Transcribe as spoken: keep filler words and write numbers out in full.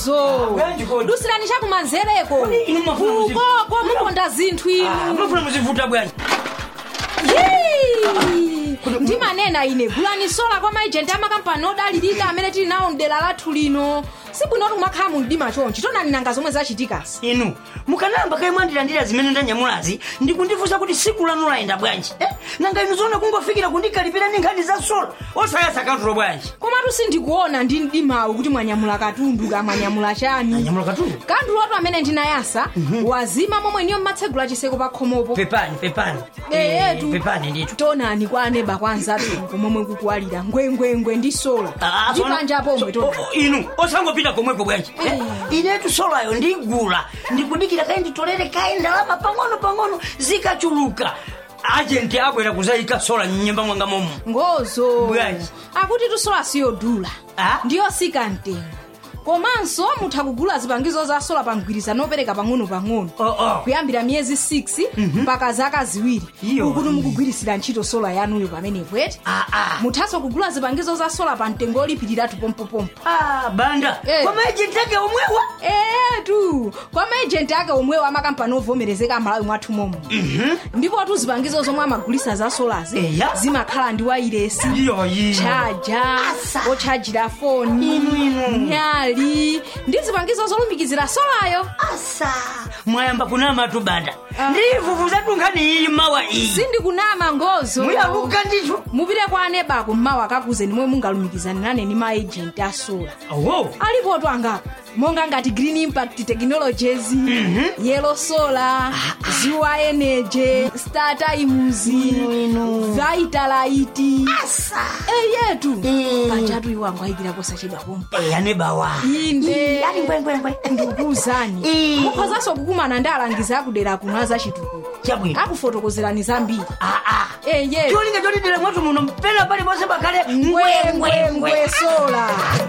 ngozo dusirani chakumanzereko uko mukonda zinthu inu mufuna muzivuta bwanji ndimanena ine gulani sola kwa maagent amakampani odalirika amene tili nawo mdera lathu lino sibwino kuti mwakhala mundima chonchi tonani nanga zomwe zachitikasi inu mukanamba kaye mwandilandira zimene ndanyamulazi ndikundifunsa kuti siku lanu layenda bwanji eh? nanga inu zona kungofikira kundikalipira ndi nkhani za sola osayasa katundu bwanji komatu sindikuona ndi mdimawu kuti mwanyamula katundu ka mwanyamula chani nyamula katundu katundu watu amene ndinayasa wazima momwe niyo mmatsegula chiseko pa khomopo pepani pepani eyetu pepani nditu tonani kwa aneba kwanzatu komwe kukuwalira ngwengwengwe ndi sola ndipanja pomwe to inu osangopita komweko bwanji eh? inetu solayo ndigula ndikudikira kaye nditolere kaye ndalama pang'ono pang'ono zikachuluka agenti abwera kuzayika sola nyumba mwanga momo ngozo bwanji akuti tusola siyo dula ndiyo sika mtengo komanso mutha kugula zipangizo za sola pamgwirizano opereka pang'ono pang'ono oh, oh. kuyambira miyezi six mm-hmm. mpaka zaka ziwiri ukuti mukugwirisira ntchito sola yanuyo pamenepo eti ah, ah. muthanso kugula zipangizo za sola pa mtengo oliphiriratu pompopompo ah, banda eh. Kwa maagent ake omwewa etu kwa maagent ake omwewa amakampani ovomerezeka Malawi mwathu momo mm-hmm. ndipo tu zipangizo zomwe amagulisa za solazi Eya. zimakhala ndi wairesi chaja ochajira foni nyali ndi zipangizo zolumikizira solayo asa mwayamba kunama tu banda ah. ndivuvuza tunkhani iyi mawa iyi sindikunama ngozo muyaluka ndicho mupite kwa anebako mmawa akakuze nimwe mungalumikizane nane ni maagent a sola oh. alipo tu angapo monga ngati Green Impact Technologies mm-hmm. Yellow Solar ah, Ziwa Energy Star Times Vitalite asa eyetu mm. pajatu iwangu ayikira posachedwa pompa eh anebawa inde yani ngwengwengwe ndikuzani mukhozaso kukumana ndi alangiza akudera kuno za chitukuko chabwino akufotokozerani zambiri ah ah eyetu cholinga choti dera mwatu muno mpela pali pose bakale ngwengwengwe sola